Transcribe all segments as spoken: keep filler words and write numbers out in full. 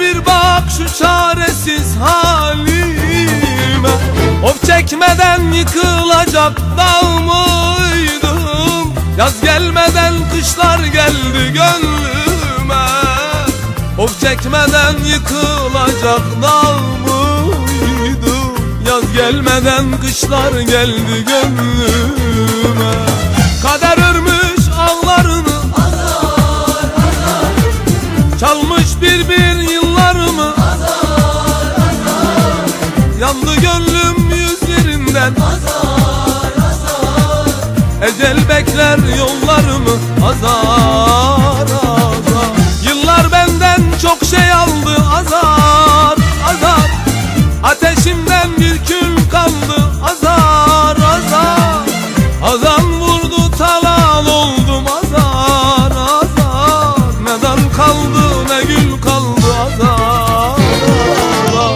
bir bak şu çaresiz halime. Of çekmeden yıkılacak dağ mıydım? Yaz gelmeden kışlar geldi gönlüme. Of çekmeden yıkılacak dağ mıydım? Yaz gelmeden kışlar geldi gönlüme. Kader örmüş ağlarını, azar azar, çalmış bir bir yıllarımı, azar azar, yandı gönlüm yüz yerinden, azar azar, ecel bekler yollarımı, azar azar. Yıllar benden çok şey aldı, azar azar, ateşimden bir kül kaldı, azar azar. Azan vurdu talal oldum, azar azar. Ne dal kaldı ne gül kaldı, azar azar.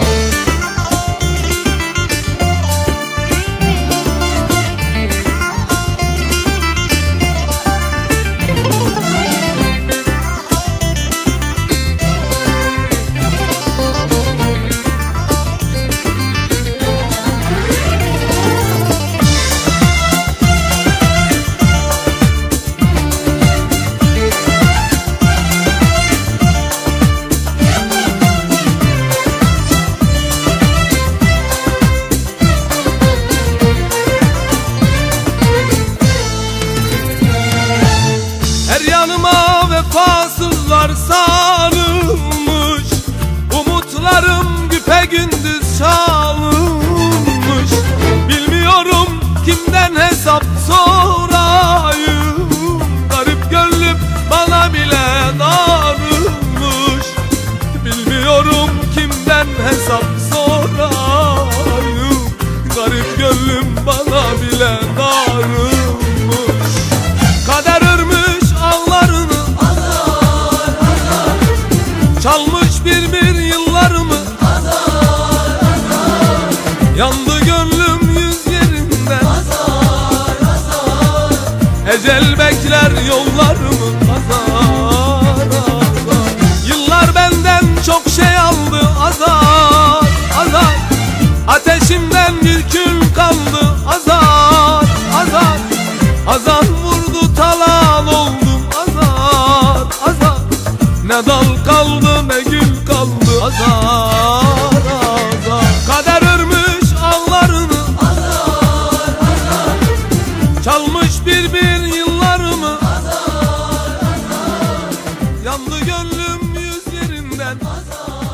Her yanıma vefasızlar sarılmış, umutlarım güpegündüz çalınmış. Bilmiyorum kimden hesap sorayım, garip gönlüm bana bile darılmış. Bilmiyorum kimden hesap sorayım, garip gönlüm bana bile darılmış. Kader örmüş ağlarını, azar azar, çalmış bir bir yıllarımı, azar azar, yandı gönlüm yüz yerinden, azar azar, ecel bekler yollarımı, azar azar. Yıllar benden çok şey aldı, azar azar, ateşimden bir kül kaldı, azar azar. Azan vurdu talal oldum, azar azar. Ne dal kaldı ne gül kaldı, azar azar. Kader örmüş ağlarını, azar azar, çalmış bir bir yıllarımı, azar azar, yandı gönlüm yüz yerinden, azar